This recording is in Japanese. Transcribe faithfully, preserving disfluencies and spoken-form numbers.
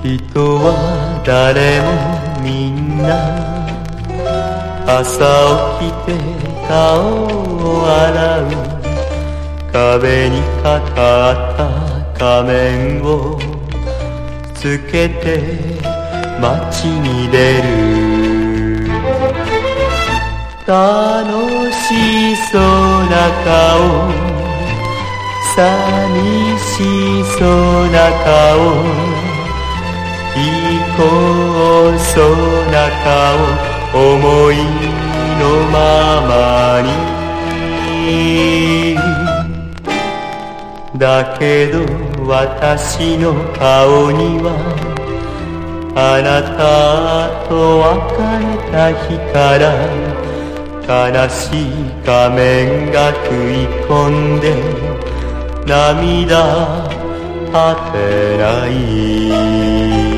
人は誰もみんな朝起きて顔を洗う、壁にかかった仮面をつけて街に出る。楽しそうな顔、寂しそうな顔、いこそうな顔、思いのままに。だけど私の顔にはあなたと別れた日から悲しい仮面が食い込んで涙果てない。